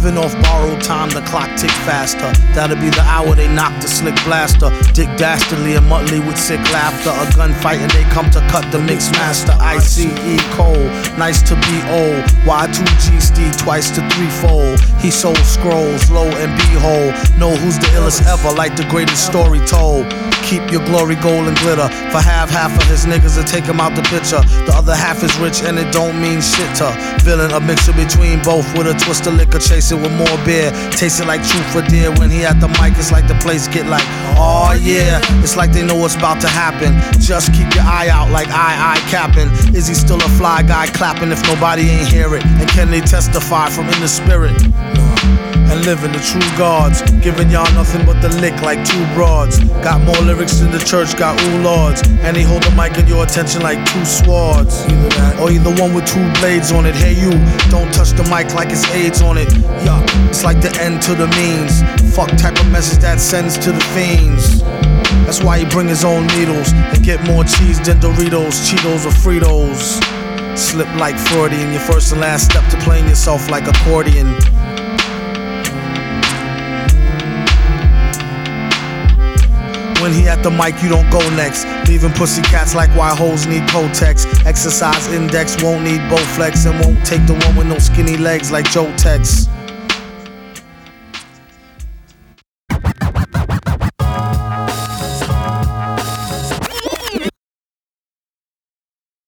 Living off borrowed time, the clock tick faster. That'll be the hour they knock the slick blaster. Dick Dastardly and Muttley with sick laughter. A gunfight and they come to cut the mix master. ICE Cole, nice to be old. Y2G Steve twice to threefold. He sold scrolls, lo and behold. Know who's the illest ever, like the greatest story told. Keep your glory gold and glitter. For half of his niggas to take him out the picture. The other half is rich and it don't mean shit to villain. A mixture between both with a twist of liquor. Chase it with more beer. Taste it like truth for dear. When he at the mic, it's like the place get like, oh yeah. It's like they know what's about to happen. Just keep your eye out like I capping. Is he still a fly guy clapping if nobody ain't hear it? And can they testify from in the spirit? And living the true gods, giving y'all nothing but the lick like two broads. Got more lyrics than the church got ooh lords. And they hold the mic in your attention like two swords. Either that, or either one with two blades on it. Hey you, don't touch the mic like it's AIDS on it. Yeah, it's like the end to the means. Fuck type of message that sends to the fiends. That's why he bring his own needles and get more cheese than Doritos, Cheetos, or Fritos. Slip like Freudian, your first and last step to playing yourself like accordion. When he at the mic, you don't go next. Leaving pussycats like why hoes need Kotex. Exercise index won't need Bowflex and won't take the one with no skinny legs like Joe Tex.